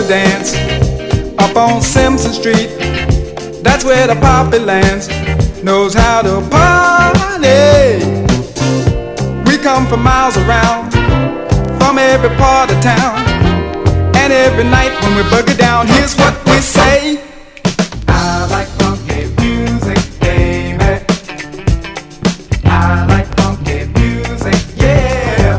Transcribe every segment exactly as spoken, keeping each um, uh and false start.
to dance up on Simpson Street. That's where the poppy lands, knows how to party. We come from miles around, from every part of town, and every night when we boogie down, here's what we say. I like funky music, baby. I like funky music, yeah.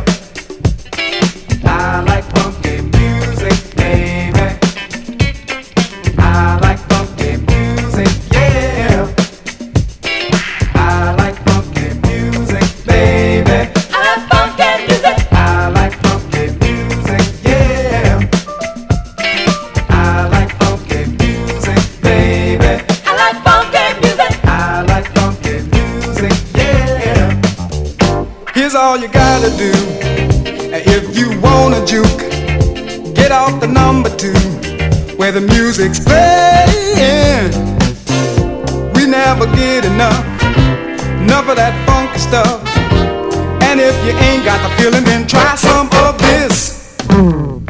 I like funky music, baby. I like funky music, yeah. I like funky music, baby. I like funky music. I like funky music, yeah. I like funky music, baby. I like funky music. I like funky music, yeah. Here's all you gotta do. If you wanna juke, get off the number two, where the music's playing. We never get enough, enough of that funky stuff. And if you ain't got the feeling, then try some of this.